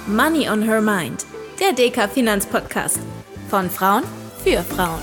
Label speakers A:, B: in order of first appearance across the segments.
A: Money on Her Mind, der DK Finanzpodcast. Von Frauen für Frauen.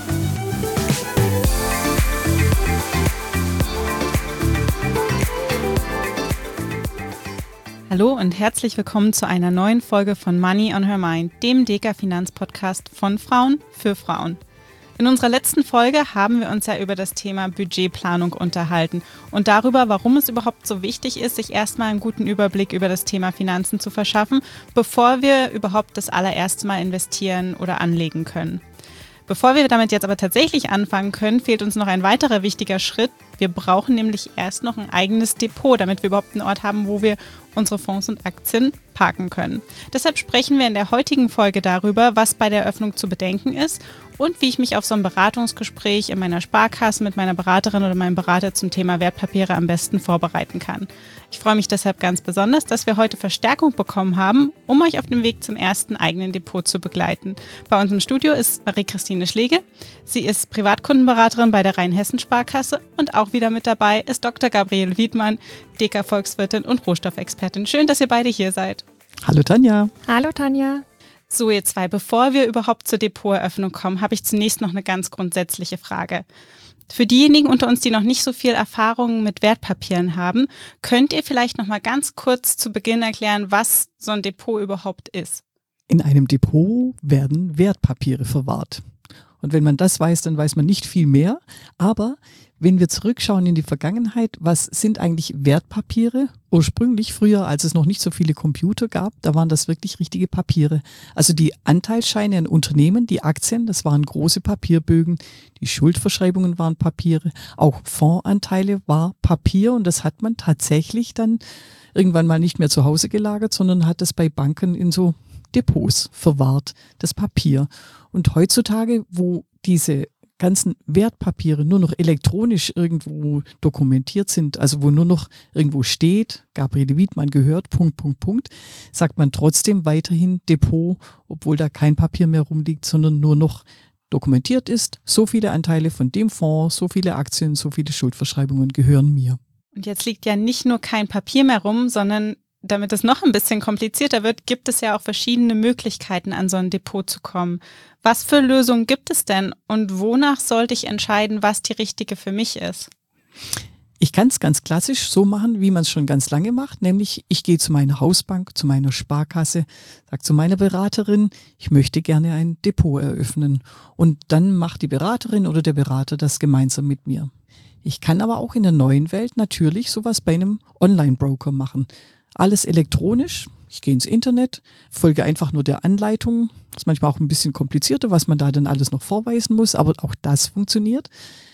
B: Hallo und herzlich willkommen zu einer neuen Folge von Money on Her Mind, dem DK Finanzpodcast von Frauen für Frauen. In unserer letzten Folge haben wir uns ja über das Thema Budgetplanung unterhalten und darüber, warum es überhaupt so wichtig ist, sich erstmal einen guten Überblick über das Thema Finanzen zu verschaffen, bevor wir überhaupt das allererste Mal investieren oder anlegen können. Bevor wir damit jetzt aber tatsächlich anfangen können, fehlt uns noch ein weiterer wichtiger Schritt. Wir brauchen nämlich erst noch ein eigenes Depot, damit wir überhaupt einen Ort haben, wo wir unsere Fonds und Aktien parken können. Deshalb sprechen wir in der heutigen Folge darüber, was bei der Eröffnung zu bedenken ist und wie ich mich auf so ein Beratungsgespräch in meiner Sparkasse mit meiner Beraterin oder meinem Berater zum Thema Wertpapiere am besten vorbereiten kann. Ich freue mich deshalb ganz besonders, dass wir heute Verstärkung bekommen haben, um euch auf dem Weg zum ersten eigenen Depot zu begleiten. Bei uns im Studio ist Marie-Christine Schlegel. Sie ist Privatkundenberaterin bei der Rheinhessen-Sparkasse und auch wieder mit dabei ist Dr. Gabriele Wiedmann, DK-Volkswirtin und Rohstoffexpertin. Schön, dass ihr beide hier seid.
C: Hallo Tanja.
D: Hallo Tanja.
B: So, ihr zwei, bevor wir überhaupt zur Depoteröffnung kommen, habe ich zunächst noch eine ganz grundsätzliche Frage. Für diejenigen unter uns, die noch nicht so viel Erfahrung mit Wertpapieren haben, könnt ihr vielleicht noch mal ganz kurz zu Beginn erklären, was so ein Depot überhaupt ist?
C: In einem Depot werden Wertpapiere verwahrt. Und wenn man das weiß, dann weiß man nicht viel mehr. Aber wenn wir zurückschauen in die Vergangenheit, was sind eigentlich Wertpapiere? Ursprünglich, früher, als es noch nicht so viele Computer gab, da waren das wirklich richtige Papiere. Also die Anteilsscheine an Unternehmen, die Aktien, das waren große Papierbögen. Die Schuldverschreibungen waren Papiere. Auch Fondsanteile war Papier. Und das hat man tatsächlich dann irgendwann mal nicht mehr zu Hause gelagert, sondern hat es bei Banken in so Depots verwahrt, das Papier. Und heutzutage, wo diese ganzen Wertpapiere nur noch elektronisch irgendwo dokumentiert sind, also wo nur noch irgendwo steht, Gabriele Wiedmann gehört, .. sagt man trotzdem weiterhin Depot, obwohl da kein Papier mehr rumliegt, sondern nur noch dokumentiert ist, so viele Anteile von dem Fonds, so viele Aktien, so viele Schuldverschreibungen gehören mir.
B: Und jetzt liegt ja nicht nur kein Papier mehr rum, sondern damit es noch ein bisschen komplizierter wird, gibt es ja auch verschiedene Möglichkeiten, an so ein Depot zu kommen. Was für Lösungen gibt es denn und wonach sollte ich entscheiden, was die richtige für mich ist?
C: Ich kann es ganz klassisch so machen, wie man es schon ganz lange macht, nämlich ich gehe zu meiner Hausbank, zu meiner Sparkasse, sage zu meiner Beraterin, ich möchte gerne ein Depot eröffnen und dann macht die Beraterin oder der Berater das gemeinsam mit mir. Ich kann aber auch in der neuen Welt natürlich sowas bei einem Online-Broker machen. Alles elektronisch. Ich gehe ins Internet, folge einfach nur der Anleitung. Das ist manchmal auch ein bisschen komplizierter, was man da dann alles noch vorweisen muss, aber auch das funktioniert.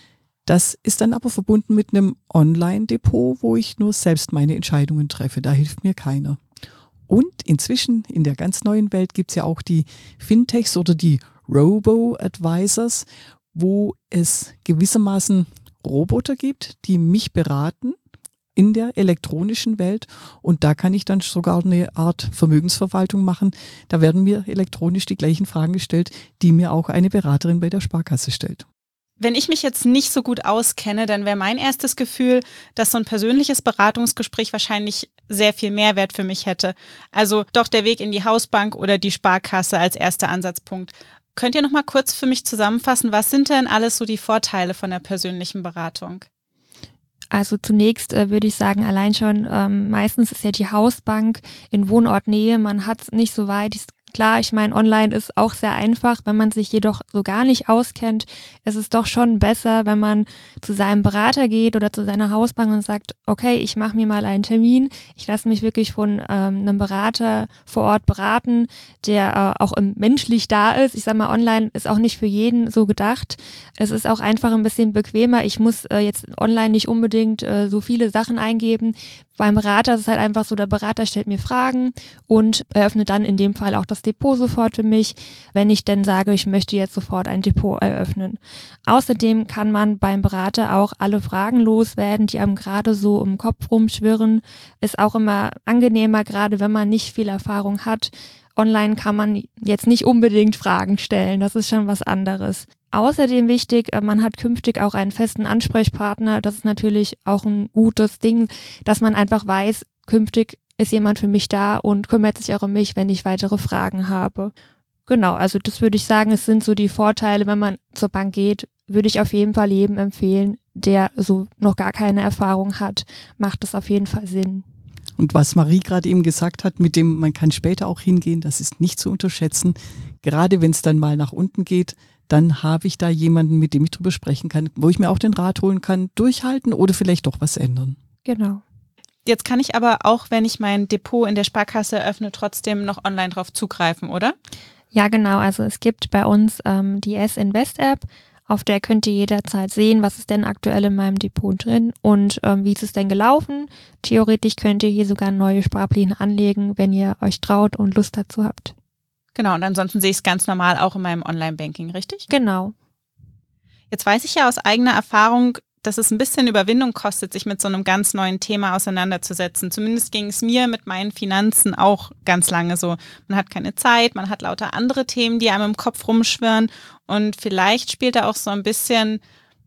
C: Das ist dann aber verbunden mit einem Online-Depot, wo ich nur selbst meine Entscheidungen treffe. Da hilft mir keiner. Und inzwischen in der ganz neuen Welt gibt es ja auch die Fintechs oder die Robo-Advisors, wo es gewissermaßen Roboter gibt, die mich beraten in der elektronischen Welt und da kann ich dann sogar eine Art Vermögensverwaltung machen. Da werden mir elektronisch die gleichen Fragen gestellt, die mir auch eine Beraterin bei der Sparkasse stellt.
B: Wenn ich mich jetzt nicht so gut auskenne, dann wäre mein erstes Gefühl, dass so ein persönliches Beratungsgespräch wahrscheinlich sehr viel Mehrwert für mich hätte. Also doch der Weg in die Hausbank oder die Sparkasse als erster Ansatzpunkt. Könnt ihr noch mal kurz für mich zusammenfassen, was sind denn alles so die Vorteile von der persönlichen Beratung?
D: Also zunächst würde ich sagen, allein schon meistens ist ja die Hausbank in Wohnortnähe, man hat es nicht so weit. Klar, ich meine, online ist auch sehr einfach, wenn man sich jedoch so gar nicht auskennt, ist es doch schon besser, wenn man zu seinem Berater geht oder zu seiner Hausbank und sagt, okay, ich mache mir mal einen Termin, ich lasse mich wirklich von einem Berater vor Ort beraten, der auch menschlich da ist. Ich sag mal, online ist auch nicht für jeden so gedacht. Es ist auch einfach ein bisschen bequemer. Ich muss jetzt online nicht unbedingt so viele Sachen eingeben. Beim Berater ist es halt einfach so, der Berater stellt mir Fragen und eröffnet dann in dem Fall auch das Depot sofort für mich, wenn ich denn sage, ich möchte jetzt sofort ein Depot eröffnen. Außerdem kann man beim Berater auch alle Fragen loswerden, die einem gerade so im Kopf rumschwirren. Ist auch immer angenehmer, gerade wenn man nicht viel Erfahrung hat. Online kann man jetzt nicht unbedingt Fragen stellen, das ist schon was anderes. Außerdem wichtig, man hat künftig auch einen festen Ansprechpartner. Das ist natürlich auch ein gutes Ding, dass man einfach weiß, künftig ist jemand für mich da und kümmert sich auch um mich, wenn ich weitere Fragen habe. Genau, also das würde ich sagen, es sind so die Vorteile, wenn man zur Bank geht, würde ich auf jeden Fall jedem empfehlen, der so noch gar keine Erfahrung hat, macht es auf jeden Fall Sinn.
C: Und was Marie gerade eben gesagt hat, mit dem man kann später auch hingehen, das ist nicht zu unterschätzen. Gerade wenn es dann mal nach unten geht, dann habe ich da jemanden, mit dem ich drüber sprechen kann, wo ich mir auch den Rat holen kann, durchhalten oder vielleicht doch was ändern.
D: Genau.
B: Jetzt kann ich aber auch, wenn ich mein Depot in der Sparkasse eröffne, trotzdem noch online drauf zugreifen, oder?
D: Ja, genau. Also es gibt bei uns die S-Invest-App, auf der könnt ihr jederzeit sehen, was ist denn aktuell in meinem Depot drin und wie ist es denn gelaufen. Theoretisch könnt ihr hier sogar neue Sparpläne anlegen, wenn ihr euch traut und Lust dazu habt.
B: Genau, und ansonsten sehe ich es ganz normal auch in meinem Online-Banking, richtig?
D: Genau.
B: Jetzt weiß ich ja aus eigener Erfahrung, dass es ein bisschen Überwindung kostet, sich mit so einem ganz neuen Thema auseinanderzusetzen. Zumindest ging es mir mit meinen Finanzen auch ganz lange so. Man hat keine Zeit, man hat lauter andere Themen, die einem im Kopf rumschwirren und vielleicht spielt da auch so ein bisschen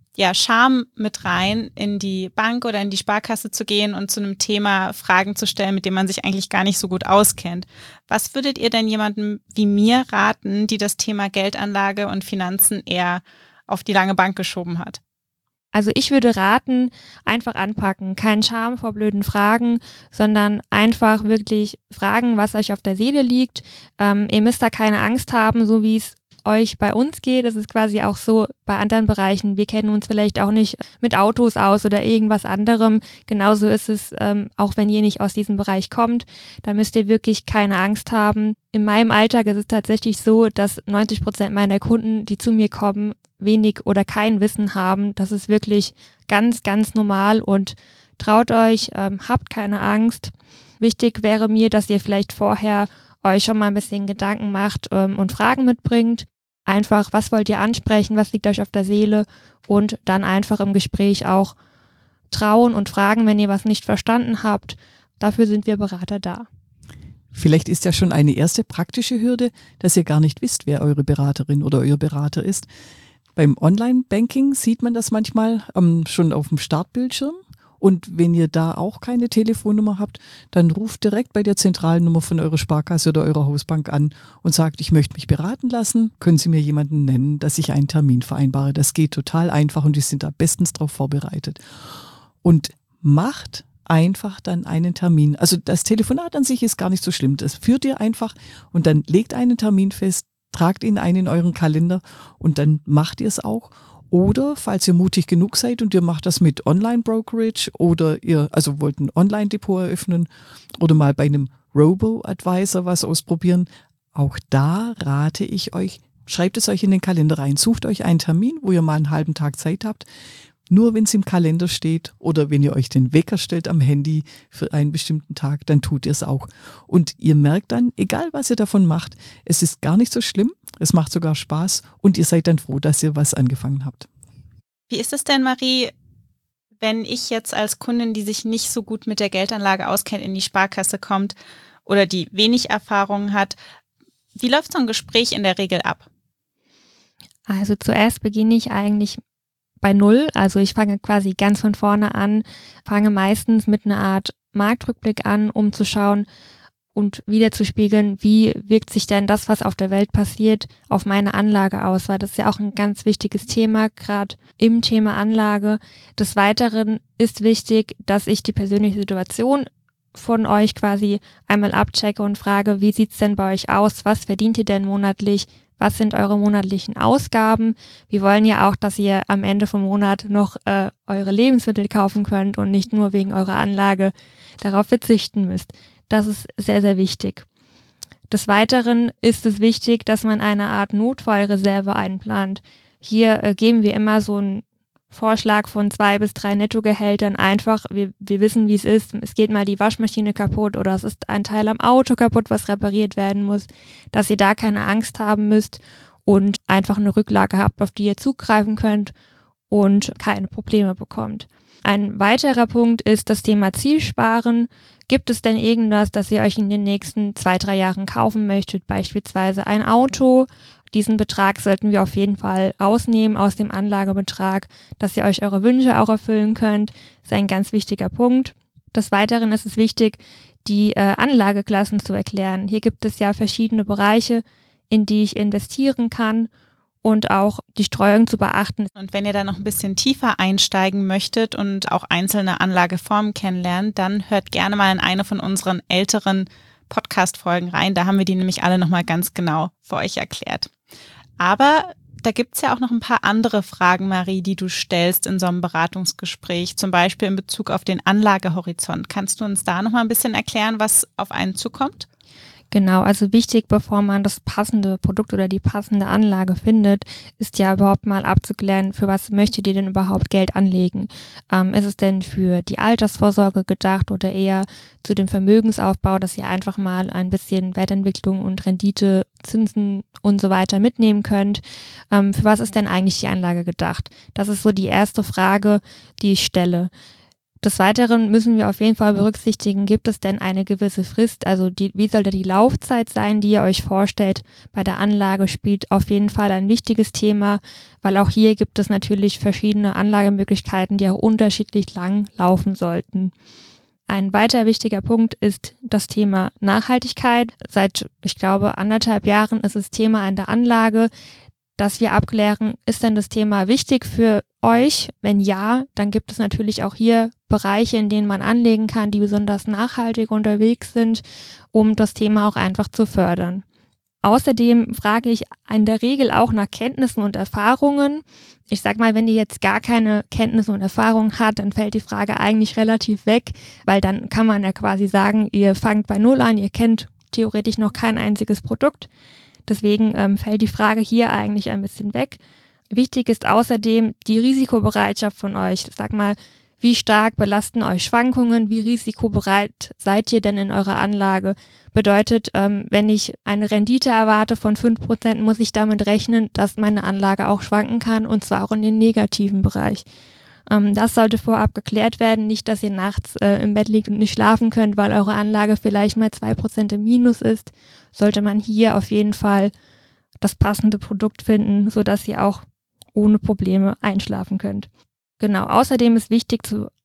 B: Scham mit rein, in die Bank oder in die Sparkasse zu gehen und zu einem Thema Fragen zu stellen, mit dem man sich eigentlich gar nicht so gut auskennt. Was würdet ihr denn jemandem wie mir raten, die das Thema Geldanlage und Finanzen eher auf die lange Bank geschoben hat?
D: Also ich würde raten, einfach anpacken. Kein Scham vor blöden Fragen, sondern einfach wirklich fragen, was euch auf der Seele liegt. Ihr müsst da keine Angst haben, so wie es euch bei uns geht. Das ist quasi auch so bei anderen Bereichen. Wir kennen uns vielleicht auch nicht mit Autos aus oder irgendwas anderem. Genauso ist es, auch wenn ihr nicht aus diesem Bereich kommt. Da müsst ihr wirklich keine Angst haben. In meinem Alltag ist es tatsächlich so, dass 90% meiner Kunden, die zu mir kommen, wenig oder kein Wissen haben. Das ist wirklich ganz, ganz normal und traut euch, habt keine Angst. Wichtig wäre mir, dass ihr vielleicht vorher euch schon mal ein bisschen Gedanken macht und Fragen mitbringt. Einfach, was wollt ihr ansprechen, was liegt euch auf der Seele und dann einfach im Gespräch auch trauen und fragen, wenn ihr was nicht verstanden habt. Dafür sind wir Berater da.
C: Vielleicht ist ja schon eine erste praktische Hürde, dass ihr gar nicht wisst, wer eure Beraterin oder euer Berater ist. Beim Online-Banking sieht man das manchmal schon auf dem Startbildschirm. Und wenn ihr da auch keine Telefonnummer habt, dann ruft direkt bei der zentralen Nummer von eurer Sparkasse oder eurer Hausbank an und sagt, ich möchte mich beraten lassen. Können Sie mir jemanden nennen, dass ich einen Termin vereinbare? Das geht total einfach und die sind da bestens drauf vorbereitet. Und macht einfach dann einen Termin. Also das Telefonat an sich ist gar nicht so schlimm. Das führt ihr einfach und dann legt einen Termin fest, tragt ihn ein in euren Kalender und dann macht ihr es auch. Oder falls ihr mutig genug seid und ihr macht das mit Online-Brokerage oder ihr wollt ein Online-Depot eröffnen oder mal bei einem Robo-Advisor was ausprobieren, auch da rate ich euch, schreibt es euch in den Kalender rein, sucht euch einen Termin, wo ihr mal einen halben Tag Zeit habt. Nur wenn es im Kalender steht oder wenn ihr euch den Wecker stellt am Handy für einen bestimmten Tag, dann tut ihr es auch. Und ihr merkt dann, egal was ihr davon macht, es ist gar nicht so schlimm, es macht sogar Spaß und ihr seid dann froh, dass ihr was angefangen habt.
B: Wie ist es denn, Marie, wenn ich jetzt als Kundin, die sich nicht so gut mit der Geldanlage auskennt, in die Sparkasse kommt oder die wenig Erfahrung hat? Wie läuft so ein Gespräch in der Regel ab?
D: Also zuerst beginne ich eigentlich bei Null, also ich fange quasi ganz von vorne an, fange meistens mit einer Art Marktrückblick an, um zu schauen und wiederzuspiegeln, wie wirkt sich denn das, was auf der Welt passiert, auf meine Anlage aus, weil das ist ja auch ein ganz wichtiges Thema, gerade im Thema Anlage. Des Weiteren ist wichtig, dass ich die persönliche Situation von euch quasi einmal abchecke und frage, wie sieht's denn bei euch aus, was verdient ihr denn monatlich, was sind eure monatlichen Ausgaben? Wir wollen ja auch, dass ihr am Ende vom Monat noch eure Lebensmittel kaufen könnt und nicht nur wegen eurer Anlage darauf verzichten müsst. Das ist sehr, sehr wichtig. Des Weiteren ist es wichtig, dass man eine Art Notfallreserve einplant. Hier geben wir immer so einen Vorschlag von 2 bis 3 Nettogehältern einfach. Wir wissen, wie es ist. Es geht mal die Waschmaschine kaputt oder es ist ein Teil am Auto kaputt, was repariert werden muss, dass ihr da keine Angst haben müsst und einfach eine Rücklage habt, auf die ihr zugreifen könnt und keine Probleme bekommt. Ein weiterer Punkt ist das Thema Zielsparen. Gibt es denn irgendwas, das ihr euch in den nächsten 2-3 Jahren kaufen möchtet? Beispielsweise ein Auto. Diesen Betrag sollten wir auf jeden Fall rausnehmen aus dem Anlagebetrag, dass ihr euch eure Wünsche auch erfüllen könnt. Das ist ein ganz wichtiger Punkt. Des Weiteren ist es wichtig, die Anlageklassen zu erklären. Hier gibt es ja verschiedene Bereiche, in die ich investieren kann und auch die Streuung zu beachten.
B: Und wenn ihr da noch ein bisschen tiefer einsteigen möchtet und auch einzelne Anlageformen kennenlernt, dann hört gerne mal in eine von unseren älteren Podcast-Folgen rein. Da haben wir die nämlich alle nochmal ganz genau für euch erklärt. Aber da gibt's ja auch noch ein paar andere Fragen, Marie, die du stellst in so einem Beratungsgespräch, zum Beispiel in Bezug auf den Anlagehorizont. Kannst du uns da nochmal ein bisschen erklären, was auf einen zukommt?
D: Genau, also wichtig, bevor man das passende Produkt oder die passende Anlage findet, ist ja überhaupt mal abzuklären, für was möchtet ihr denn überhaupt Geld anlegen? Ist es denn für die Altersvorsorge gedacht oder eher zu dem Vermögensaufbau, dass ihr einfach mal ein bisschen Wertentwicklung und Rendite, Zinsen und so weiter mitnehmen könnt? Für was ist denn eigentlich die Anlage gedacht? Das ist so die erste Frage, die ich stelle. Des Weiteren müssen wir auf jeden Fall berücksichtigen, gibt es denn eine gewisse Frist, also wie soll da die Laufzeit sein, die ihr euch vorstellt? Bei der Anlage spielt auf jeden Fall ein wichtiges Thema, weil auch hier gibt es natürlich verschiedene Anlagemöglichkeiten, die auch unterschiedlich lang laufen sollten. Ein weiter wichtiger Punkt ist das Thema Nachhaltigkeit. Seit, ich glaube, 1,5 Jahren ist es Thema in der Anlage, dass wir abklären, ist denn das Thema wichtig für euch? Wenn ja, dann gibt es natürlich auch hier Bereiche, in denen man anlegen kann, die besonders nachhaltig unterwegs sind, um das Thema auch einfach zu fördern. Außerdem frage ich in der Regel auch nach Kenntnissen und Erfahrungen. Ich sag mal, wenn ihr jetzt gar keine Kenntnisse und Erfahrungen habt, dann fällt die Frage eigentlich relativ weg, weil dann kann man ja quasi sagen, ihr fangt bei Null an, ihr kennt theoretisch noch kein einziges Produkt. Deswegen fällt die Frage hier eigentlich ein bisschen weg. Wichtig ist außerdem die Risikobereitschaft von euch. Sag mal, wie stark belasten euch Schwankungen? Wie risikobereit seid ihr denn in eurer Anlage? Bedeutet, wenn ich eine Rendite erwarte von 5%, muss ich damit rechnen, dass meine Anlage auch schwanken kann, und zwar auch in den negativen Bereich. Das sollte vorab geklärt werden, nicht, dass ihr nachts im Bett liegt und nicht schlafen könnt, weil eure Anlage vielleicht mal 2% im Minus ist. Sollte man hier auf jeden Fall das passende Produkt finden, sodass ihr auch ohne Probleme einschlafen könnt. Genau, außerdem ist wichtig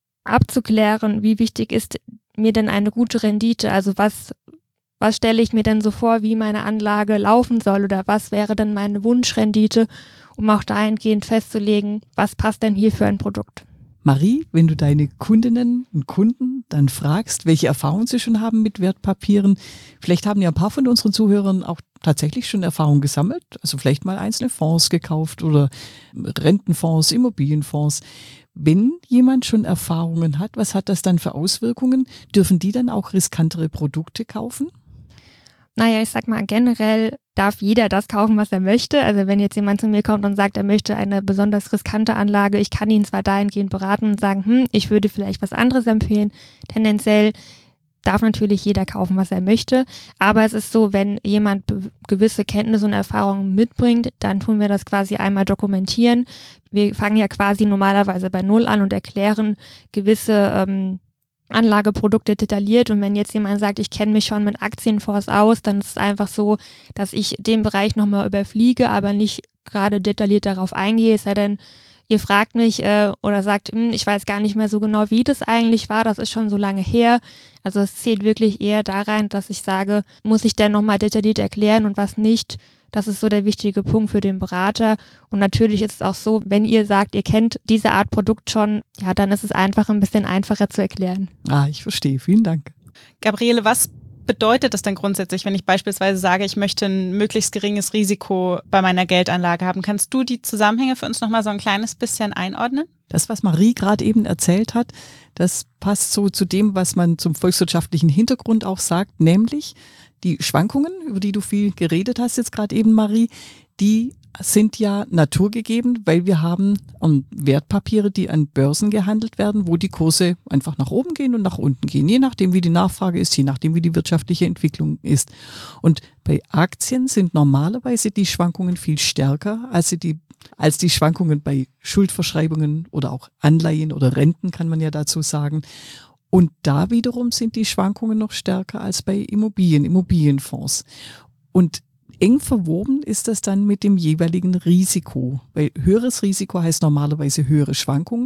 D: abzuklären, wie wichtig ist mir denn eine gute Rendite, also was stelle ich mir denn so vor, wie meine Anlage laufen soll oder was wäre denn meine Wunschrendite, um auch dahingehend festzulegen, was passt denn hier für ein Produkt.
C: Marie, wenn du deine Kundinnen und Kunden dann fragst, welche Erfahrungen sie schon haben mit Wertpapieren, vielleicht haben ja ein paar von unseren Zuhörern auch tatsächlich schon Erfahrungen gesammelt, also vielleicht mal einzelne Fonds gekauft oder Rentenfonds, Immobilienfonds. Wenn jemand schon Erfahrungen hat, was hat das dann für Auswirkungen? Dürfen die dann auch riskantere Produkte kaufen?
D: Naja, ich sag mal, generell darf jeder das kaufen, was er möchte. Also wenn jetzt jemand zu mir kommt und sagt, er möchte eine besonders riskante Anlage, ich kann ihn zwar dahingehend beraten und sagen, ich würde vielleicht was anderes empfehlen. Tendenziell darf natürlich jeder kaufen, was er möchte. Aber es ist so, wenn jemand gewisse Kenntnisse und Erfahrungen mitbringt, dann tun wir das quasi einmal dokumentieren. Wir fangen ja quasi normalerweise bei Null an und erklären gewisse Anlageprodukte detailliert, und wenn jetzt jemand sagt, ich kenne mich schon mit Aktienfonds aus, dann ist es einfach so, dass ich den Bereich nochmal überfliege, aber nicht gerade detailliert darauf eingehe, es sei denn, ihr fragt mich oder sagt, ich weiß gar nicht mehr so genau, wie das eigentlich war, das ist schon so lange her. Also es zählt wirklich eher da rein, dass ich sage, muss ich denn nochmal detailliert erklären und was nicht. Das ist so der wichtige Punkt für den Berater. Und natürlich ist es auch so, wenn ihr sagt, ihr kennt diese Art Produkt schon, ja, dann ist es einfach ein bisschen einfacher zu erklären.
C: Ich verstehe. Vielen Dank.
B: Gabriele, was bedeutet das denn grundsätzlich, wenn ich beispielsweise sage, ich möchte ein möglichst geringes Risiko bei meiner Geldanlage haben? Kannst du die Zusammenhänge für uns nochmal so ein kleines bisschen einordnen?
C: Das, was Marie gerade eben erzählt hat, das passt so zu dem, was man zum volkswirtschaftlichen Hintergrund auch sagt, nämlich die Schwankungen, über die du viel geredet hast jetzt gerade eben, Marie, die sind ja naturgegeben, weil wir haben Wertpapiere, die an Börsen gehandelt werden, wo die Kurse einfach nach oben gehen und nach unten gehen, je nachdem, wie die Nachfrage ist, je nachdem, wie die wirtschaftliche Entwicklung ist. Und bei Aktien sind normalerweise die Schwankungen viel stärker als die Schwankungen bei Schuldverschreibungen oder auch Anleihen oder Renten, kann man ja dazu sagen. Und da wiederum sind die Schwankungen noch stärker als bei Immobilienfonds. Und eng verwoben ist das dann mit dem jeweiligen Risiko, weil höheres Risiko heißt normalerweise höhere Schwankungen.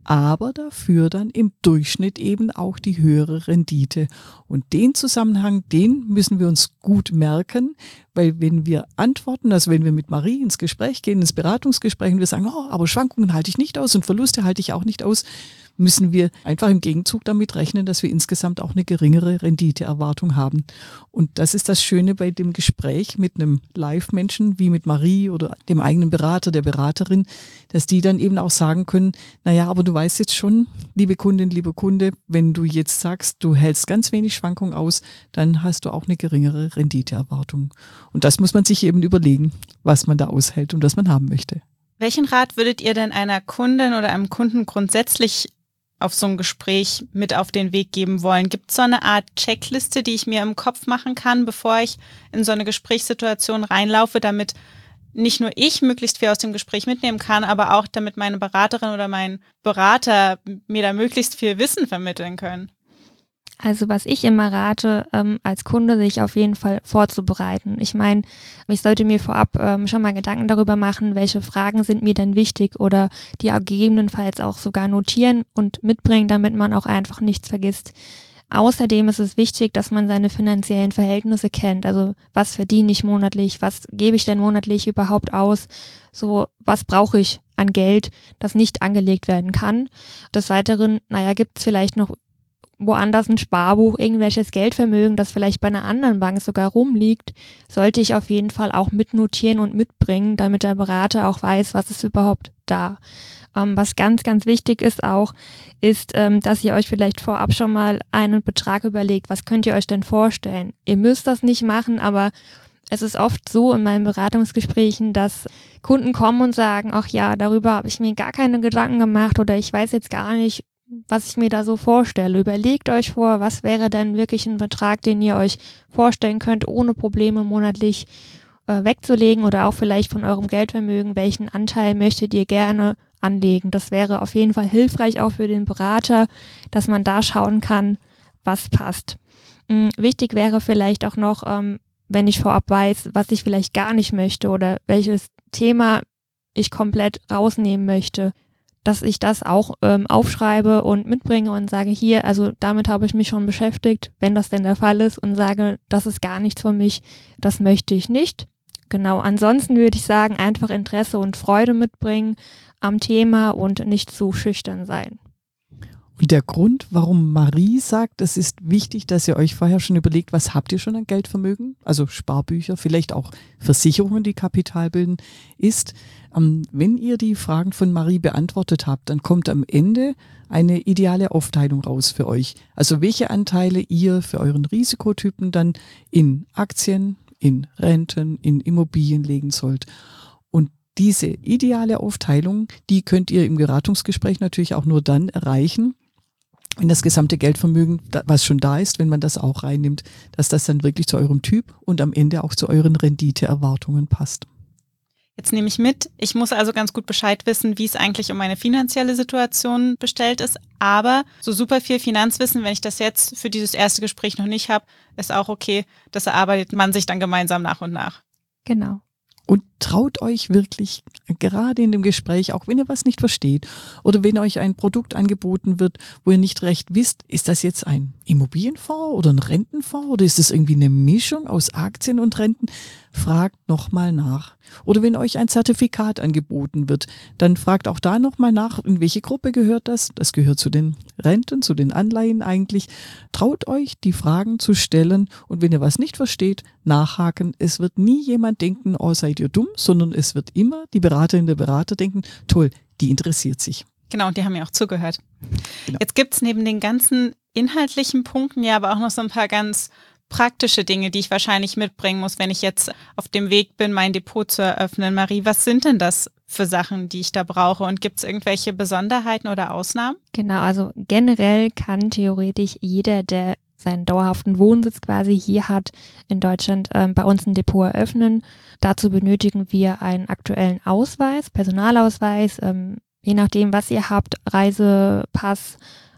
C: aber dafür dann im Durchschnitt eben auch die höhere Rendite. Und den Zusammenhang, den müssen wir uns gut merken, weil wenn wir antworten, also wenn wir mit Marie ins Gespräch gehen, ins Beratungsgespräch und wir sagen, oh, aber Schwankungen halte ich nicht aus und Verluste halte ich auch nicht aus, müssen wir einfach im Gegenzug damit rechnen, dass wir insgesamt auch eine geringere Renditeerwartung haben. Und das ist das Schöne bei dem Gespräch mit einem Live-Menschen wie mit Marie oder dem eigenen Berater, der Beraterin, dass die dann eben auch sagen können, naja, aber du weißt jetzt schon, liebe Kundin, lieber Kunde, wenn du jetzt sagst, du hältst ganz wenig Schwankung aus, dann hast du auch eine geringere Renditeerwartung. Und das muss man sich eben überlegen, was man da aushält und was man haben möchte.
B: Welchen Rat würdet ihr denn einer Kundin oder einem Kunden grundsätzlich auf so ein Gespräch mit auf den Weg geben wollen? Gibt es so eine Art Checkliste, die ich mir im Kopf machen kann, bevor ich in so eine Gesprächssituation reinlaufe, damit nicht nur ich möglichst viel aus dem Gespräch mitnehmen kann, aber auch damit meine Beraterin oder mein Berater mir da möglichst viel Wissen vermitteln können?
D: Also was ich immer rate, als Kunde sich auf jeden Fall vorzubereiten. Ich meine, ich sollte mir vorab schon mal Gedanken darüber machen, welche Fragen sind mir denn wichtig oder die gegebenenfalls auch sogar notieren und mitbringen, damit man auch einfach nichts vergisst. Außerdem ist es wichtig, dass man seine finanziellen Verhältnisse kennt. Also was verdiene ich monatlich, was gebe ich denn monatlich überhaupt aus, so was brauche ich an Geld, das nicht angelegt werden kann. Des Weiteren, gibt es vielleicht noch woanders ein Sparbuch, irgendwelches Geldvermögen, das vielleicht bei einer anderen Bank sogar rumliegt, sollte ich auf jeden Fall auch mitnotieren und mitbringen, damit der Berater auch weiß, was ist überhaupt da. Was ganz, ganz wichtig ist auch, ist, dass ihr euch vielleicht vorab schon mal einen Betrag überlegt, was könnt ihr euch denn vorstellen? Ihr müsst das nicht machen, aber es ist oft so in meinen Beratungsgesprächen, dass Kunden kommen und sagen, ach ja, darüber habe ich mir gar keine Gedanken gemacht oder ich weiß jetzt gar nicht, was ich mir da so vorstelle. Überlegt euch vor, was wäre denn wirklich ein Betrag, den ihr euch vorstellen könnt, ohne Probleme monatlich wegzulegen oder auch vielleicht von eurem Geldvermögen, welchen Anteil möchtet ihr gerne anlegen. Das wäre auf jeden Fall hilfreich auch für den Berater, dass man da schauen kann, was passt. Wichtig wäre vielleicht auch noch, wenn ich vorab weiß, was ich vielleicht gar nicht möchte oder welches Thema ich komplett rausnehmen möchte, dass ich das auch aufschreibe und mitbringe und sage, hier, also damit habe ich mich schon beschäftigt, wenn das denn der Fall ist, und sage, das ist gar nichts für mich, das möchte ich nicht. Genau, ansonsten würde ich sagen, einfach Interesse und Freude mitbringen am Thema und nicht zu schüchtern sein.
C: Und der Grund, warum Marie sagt, es ist wichtig, dass ihr euch vorher schon überlegt, was habt ihr schon an Geldvermögen, also Sparbücher, vielleicht auch Versicherungen, die Kapital bilden, ist, wenn ihr die Fragen von Marie beantwortet habt, dann kommt am Ende eine ideale Aufteilung raus für euch. Also welche Anteile ihr für euren Risikotypen dann in Aktien, in Renten, in Immobilien legen sollt. Und diese ideale Aufteilung, die könnt ihr im Beratungsgespräch natürlich auch nur dann erreichen, wenn das gesamte Geldvermögen, was schon da ist, wenn man das auch reinnimmt, dass das dann wirklich zu eurem Typ und am Ende auch zu euren Renditeerwartungen passt.
B: Jetzt nehme ich mit, ich muss also ganz gut Bescheid wissen, wie es eigentlich um meine finanzielle Situation bestellt ist, aber so super viel Finanzwissen, wenn ich das jetzt für dieses erste Gespräch noch nicht habe, ist auch okay, das erarbeitet man sich dann gemeinsam nach und nach.
D: Genau.
C: Und traut euch wirklich, gerade in dem Gespräch, auch wenn ihr was nicht versteht oder wenn euch ein Produkt angeboten wird, wo ihr nicht recht wisst, ist das jetzt ein Immobilienfonds oder ein Rentenfonds oder ist das irgendwie eine Mischung aus Aktien und Renten? Fragt nochmal nach. Oder wenn euch ein Zertifikat angeboten wird, dann fragt auch da nochmal nach, in welche Gruppe gehört das? Das gehört zu den Renten, zu den Anleihen eigentlich. Traut euch, die Fragen zu stellen und wenn ihr was nicht versteht, nachhaken. Es wird nie jemand denken, oh, seid ihr dumm, sondern es wird immer die Beraterin, der Berater denken, toll, die interessiert sich.
B: Genau, und die haben ja auch zugehört.
C: Genau.
B: Jetzt gibt es neben den ganzen inhaltlichen Punkten ja aber auch noch so ein paar ganz praktische Dinge, die ich wahrscheinlich mitbringen muss, wenn ich jetzt auf dem Weg bin, mein Depot zu eröffnen. Marie, was sind denn das für Sachen, die ich da brauche? Und gibt es irgendwelche Besonderheiten oder Ausnahmen?
D: Genau, also generell kann theoretisch jeder, der seinen dauerhaften Wohnsitz quasi hier hat, in Deutschland bei uns ein Depot eröffnen. Dazu benötigen wir einen aktuellen Ausweis, Personalausweis, je nachdem, was ihr habt, Reisepass,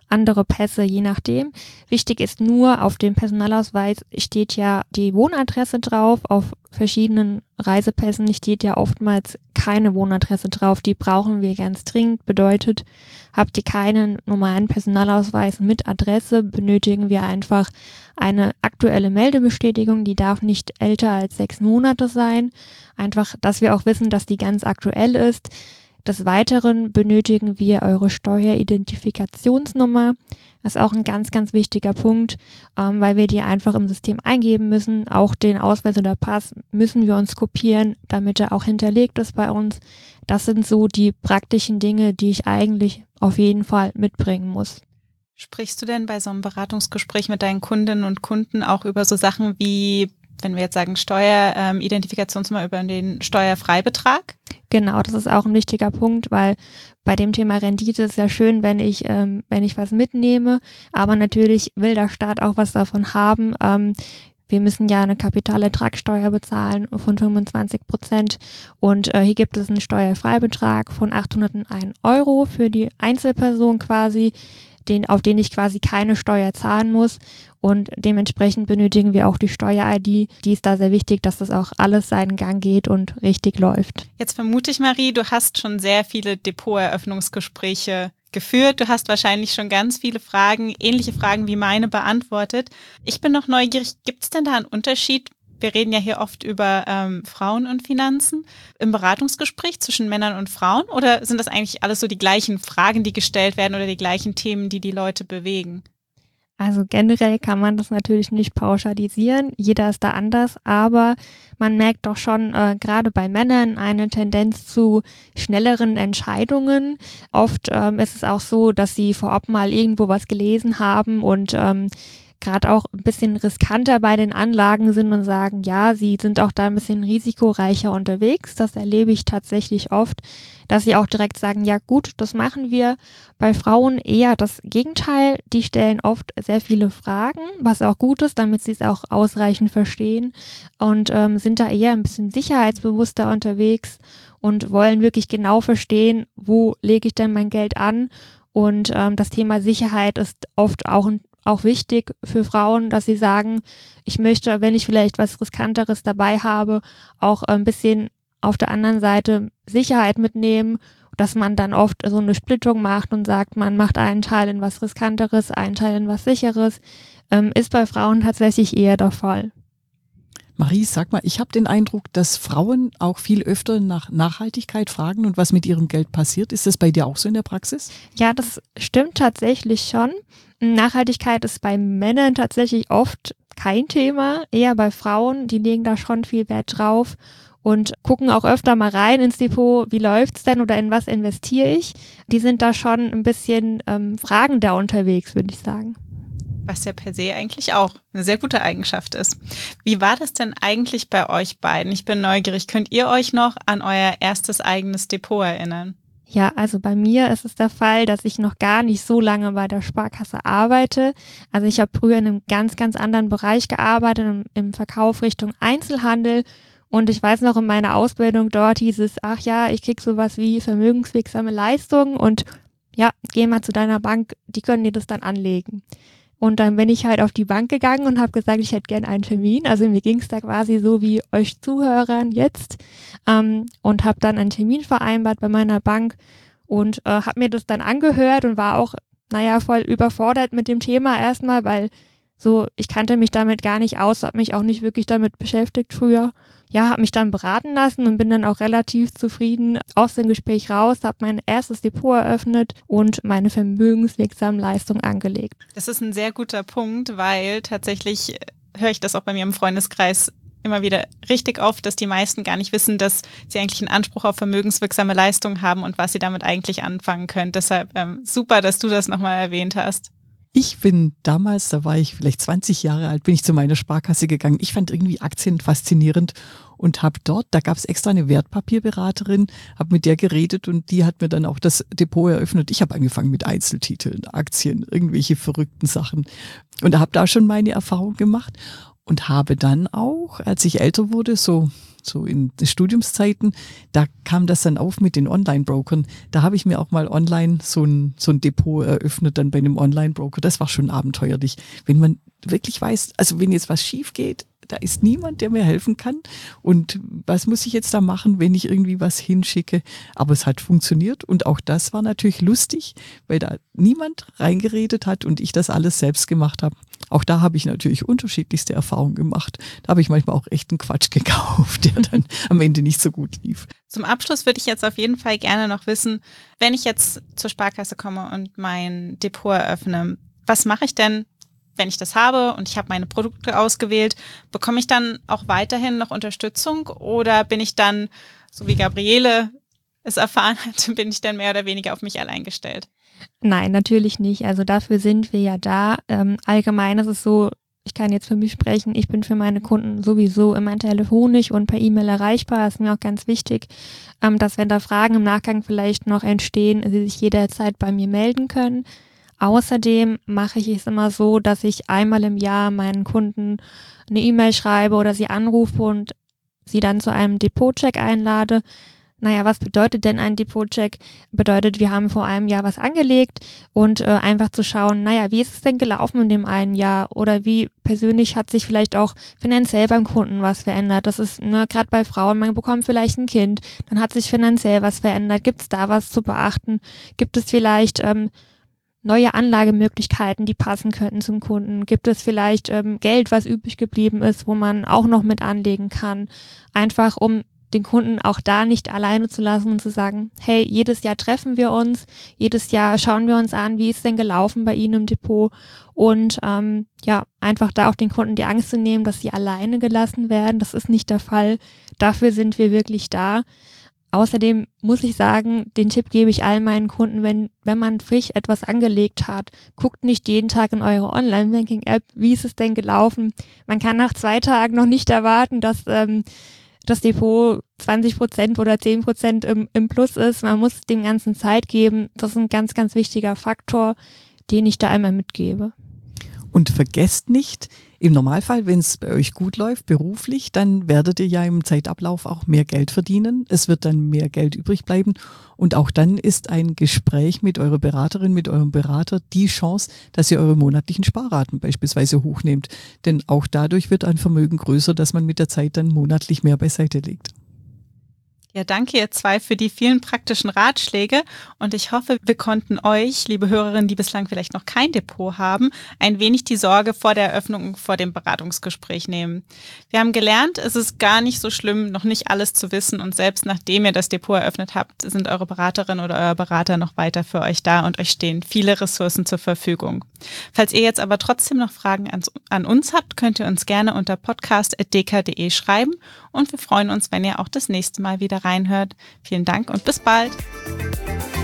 D: andere Pässe, je nachdem. Wichtig ist nur, auf dem Personalausweis steht ja die Wohnadresse drauf, auf verschiedenen Reisepässen steht ja oftmals keine Wohnadresse drauf, die brauchen wir ganz dringend, bedeutet, habt ihr keinen normalen Personalausweis mit Adresse, benötigen wir einfach eine aktuelle Meldebestätigung, die darf nicht älter als 6 Monate sein, einfach, dass wir auch wissen, dass die ganz aktuell ist. Des Weiteren benötigen wir eure Steueridentifikationsnummer. Das ist auch ein ganz, ganz wichtiger Punkt, weil wir die einfach im System eingeben müssen. Auch den Ausweis oder Pass müssen wir uns kopieren, damit er auch hinterlegt ist bei uns. Das sind so die praktischen Dinge, die ich eigentlich auf jeden Fall mitbringen muss.
B: Sprichst du denn bei so einem Beratungsgespräch mit deinen Kundinnen und Kunden auch über so Sachen wie, wenn wir jetzt sagen Steueridentifikationsnummer, über den Steuerfreibetrag?
D: Genau, das ist auch ein wichtiger Punkt, weil bei dem Thema Rendite ist ja schön, wenn ich was mitnehme, aber natürlich will der Staat auch was davon haben. Wir müssen ja eine Kapitalertragssteuer bezahlen von 25% und hier gibt es einen Steuerfreibetrag von 801 € für die Einzelperson quasi, auf den ich quasi keine Steuer zahlen muss und dementsprechend benötigen wir auch die Steuer-ID. Die ist da sehr wichtig, dass das auch alles seinen Gang geht und richtig läuft.
B: Jetzt vermute ich, Marie, du hast schon sehr viele Depoteröffnungsgespräche geführt. Du hast wahrscheinlich schon ganz viele Fragen, ähnliche Fragen wie meine, beantwortet. Ich bin noch neugierig, gibt es denn da einen Unterschied? Wir reden ja hier oft über Frauen und Finanzen im Beratungsgespräch zwischen Männern und Frauen, oder sind das eigentlich alles so die gleichen Fragen, die gestellt werden oder die gleichen Themen, die die Leute bewegen?
D: Also generell kann man das natürlich nicht pauschalisieren, jeder ist da anders, aber man merkt doch schon gerade bei Männern eine Tendenz zu schnelleren Entscheidungen. Oft ist es auch so, dass sie vorab mal irgendwo was gelesen haben und gerade auch ein bisschen riskanter bei den Anlagen sind und sagen, ja, sie sind auch da ein bisschen risikoreicher unterwegs. Das erlebe ich tatsächlich oft, dass sie auch direkt sagen, ja gut, das machen wir. Bei Frauen eher das Gegenteil. Die stellen oft sehr viele Fragen, was auch gut ist, damit sie es auch ausreichend verstehen und sind da eher ein bisschen sicherheitsbewusster unterwegs und wollen wirklich genau verstehen, wo lege ich denn mein Geld an. Und das Thema Sicherheit ist oft auch wichtig für Frauen, dass sie sagen, ich möchte, wenn ich vielleicht was Riskanteres dabei habe, auch ein bisschen auf der anderen Seite Sicherheit mitnehmen, dass man dann oft so eine Splittung macht und sagt, man macht einen Teil in was Riskanteres, einen Teil in was Sicheres, ist bei Frauen tatsächlich eher der Fall.
C: Marie, sag mal, ich habe den Eindruck, dass Frauen auch viel öfter nach Nachhaltigkeit fragen und was mit ihrem Geld passiert. Ist das bei dir auch so in der Praxis?
D: Ja, das stimmt tatsächlich schon. Nachhaltigkeit ist bei Männern tatsächlich oft kein Thema, eher bei Frauen, die legen da schon viel Wert drauf und gucken auch öfter mal rein ins Depot, wie läuft's denn oder in was investiere ich. Die sind da schon ein bisschen fragender unterwegs, würde ich sagen.
B: Was ja per se eigentlich auch eine sehr gute Eigenschaft ist. Wie war das denn eigentlich bei euch beiden? Ich bin neugierig. Könnt ihr euch noch an euer erstes eigenes Depot erinnern?
D: Ja, also bei mir ist es der Fall, dass ich noch gar nicht so lange bei der Sparkasse arbeite. Also ich habe früher in einem ganz, ganz anderen Bereich gearbeitet, im Verkauf Richtung Einzelhandel. Und ich weiß noch, in meiner Ausbildung dort hieß es, ach ja, ich krieg sowas wie vermögenswirksame Leistungen und ja, geh mal zu deiner Bank, die können dir das dann anlegen. Und dann bin ich halt auf die Bank gegangen und habe gesagt, ich hätte gerne einen Termin. Also mir ging es da quasi so wie euch Zuhörern jetzt und habe dann einen Termin vereinbart bei meiner Bank und habe mir das dann angehört und war auch, voll überfordert mit dem Thema erstmal, weil so ich kannte mich damit gar nicht aus, habe mich auch nicht wirklich damit beschäftigt früher. Ja, habe mich dann beraten lassen und bin dann auch relativ zufrieden aus dem Gespräch raus, habe mein erstes Depot eröffnet und meine vermögenswirksame Leistung angelegt.
B: Das ist ein sehr guter Punkt, weil tatsächlich höre ich das auch bei mir im Freundeskreis immer wieder richtig oft, dass die meisten gar nicht wissen, dass sie eigentlich einen Anspruch auf vermögenswirksame Leistung haben und was sie damit eigentlich anfangen können. Deshalb super, dass du das nochmal erwähnt hast.
C: Ich bin damals, da war ich vielleicht 20 Jahre alt, bin ich zu meiner Sparkasse gegangen. Ich fand irgendwie Aktien faszinierend und habe dort, da gab es extra eine Wertpapierberaterin, habe mit der geredet und die hat mir dann auch das Depot eröffnet. Ich habe angefangen mit Einzeltiteln, Aktien, irgendwelche verrückten Sachen und habe da schon meine Erfahrung gemacht. Und habe dann auch, als ich älter wurde, so in den Studiumszeiten, da kam das dann auf mit den Online-Brokern. Da habe ich mir auch mal online so ein Depot eröffnet, dann bei einem Online-Broker. Das war schon abenteuerlich. Wenn man wirklich weiß, also wenn jetzt was schief geht, da ist niemand, der mir helfen kann. Und was muss ich jetzt da machen, wenn ich irgendwie was hinschicke? Aber es hat funktioniert und auch das war natürlich lustig, weil da niemand reingeredet hat und ich das alles selbst gemacht habe. Auch da habe ich natürlich unterschiedlichste Erfahrungen gemacht. Da habe ich manchmal auch echt einen Quatsch gekauft, der dann am Ende nicht so gut lief.
B: Zum Abschluss würde ich jetzt auf jeden Fall gerne noch wissen, wenn ich jetzt zur Sparkasse komme und mein Depot eröffne, was mache ich denn, wenn ich das habe und ich habe meine Produkte ausgewählt, bekomme ich dann auch weiterhin noch Unterstützung oder bin ich dann, so wie Gabriele es erfahren hat, bin ich dann mehr oder weniger auf mich allein gestellt?
D: Nein, natürlich nicht. Also dafür sind wir ja da. Allgemein ist es so, ich kann jetzt für mich sprechen, ich bin für meine Kunden sowieso immer telefonisch und per E-Mail erreichbar. Das ist mir auch ganz wichtig, dass wenn da Fragen im Nachgang vielleicht noch entstehen, sie sich jederzeit bei mir melden können. Außerdem mache ich es immer so, dass ich einmal im Jahr meinen Kunden eine E-Mail schreibe oder sie anrufe und sie dann zu einem Depotcheck einlade. Naja, was bedeutet denn ein Depotcheck? Bedeutet, wir haben vor einem Jahr was angelegt und einfach zu schauen, naja, wie ist es denn gelaufen in dem einen Jahr oder wie persönlich hat sich vielleicht auch finanziell beim Kunden was verändert. Das ist gerade bei Frauen, man bekommt vielleicht ein Kind, dann hat sich finanziell was verändert. Gibt es da was zu beachten? Gibt es vielleicht neue Anlagemöglichkeiten, die passen könnten zum Kunden? Gibt es vielleicht Geld, was übrig geblieben ist, wo man auch noch mit anlegen kann? Einfach um den Kunden auch da nicht alleine zu lassen und zu sagen, hey, jedes Jahr treffen wir uns, jedes Jahr schauen wir uns an, wie ist denn gelaufen bei Ihnen im Depot und einfach da auch den Kunden die Angst zu nehmen, dass sie alleine gelassen werden. Das ist nicht der Fall. Dafür sind wir wirklich da. Außerdem muss ich sagen, den Tipp gebe ich allen meinen Kunden, wenn man frisch etwas angelegt hat, guckt nicht jeden Tag in eure Online-Banking-App, wie ist es denn gelaufen. Man kann nach 2 Tagen noch nicht erwarten, dass das Depot 20% oder 10% im Plus ist. Man muss dem Ganzen Zeit geben. Das ist ein ganz, ganz wichtiger Faktor, den ich da einmal mitgebe.
C: Und vergesst nicht, im Normalfall, wenn es bei euch gut läuft, beruflich, dann werdet ihr ja im Zeitablauf auch mehr Geld verdienen. Es wird dann mehr Geld übrig bleiben. Und auch dann ist ein Gespräch mit eurer Beraterin, mit eurem Berater die Chance, dass ihr eure monatlichen Sparraten beispielsweise hochnehmt. Denn auch dadurch wird ein Vermögen größer, dass man mit der Zeit dann monatlich mehr beiseite legt.
B: Ja, danke ihr zwei für die vielen praktischen Ratschläge und ich hoffe, wir konnten euch, liebe Hörerinnen, die bislang vielleicht noch kein Depot haben, ein wenig die Sorge vor der Eröffnung, vor dem Beratungsgespräch nehmen. Wir haben gelernt, es ist gar nicht so schlimm, noch nicht alles zu wissen und selbst nachdem ihr das Depot eröffnet habt, sind eure Beraterin oder euer Berater noch weiter für euch da und euch stehen viele Ressourcen zur Verfügung. Falls ihr jetzt aber trotzdem noch Fragen an uns habt, könnt ihr uns gerne unter podcast@deka.de schreiben und wir freuen uns, wenn ihr auch das nächste Mal wieder reinhört. Vielen Dank und bis bald.